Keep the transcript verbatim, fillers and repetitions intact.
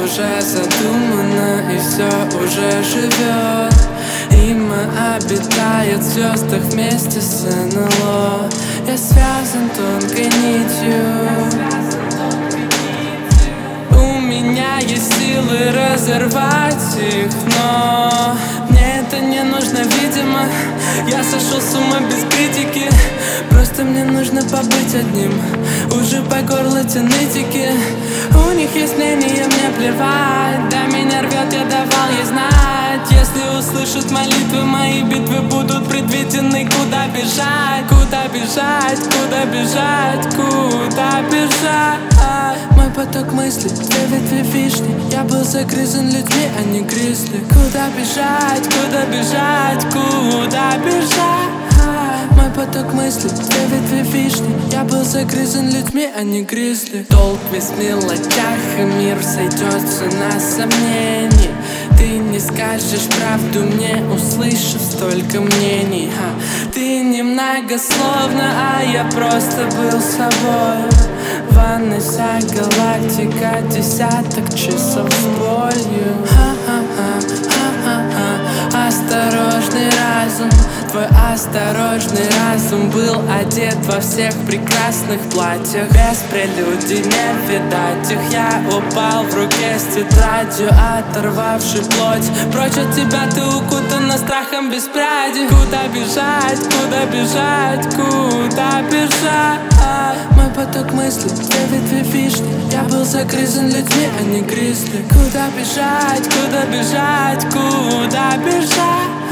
уже задумано и все уже живет. Има обитает в звездах вместе с эн эл о. Я связан тонкой нитью. У меня есть силы разорвать их, но мне это не нужно, видимо. Я сошел с ума без критики. Просто мне нужно побыть одним. Уже по горло те нытики. У них есть мнение, мне плевать. Да меня рвет, я давал ей знать. Если услышат молитвы, мои битвы будут предвидены. Куда бежать, куда бежать, куда бежать, куда бежать? Мой поток мыслей, две ветви вишни. Я был загрызен людьми, а не гризли. Куда бежать, куда бежать, куда бежать? Мой поток мыслей, две ветви вишни. Я был загрызен людьми, а не гризли. Долг весь в мелочах, и мир сойдется на сомнений. Ты не скажешь правду мне, услышав столько мнений. Ха. Ты немногословно, а я просто был собой. В ванной вся галактика, десяток часов с болью. Ха-ха-ха, ха-ха-ха. Осторожный разум, твой осторожный разум был одет во всех прекрасных платьях. Без прелюдий не видать их. Я упал в руке с тетрадью, оторвавший плоть. Прочь от тебя ты укутана страхом без пряди. Куда бежать, куда бежать, куда бежать? Мой поток мыслей, две ветви вишни. Я был загрызен людьми, а не гризли. Куда бежать, куда бежать, куда бежать?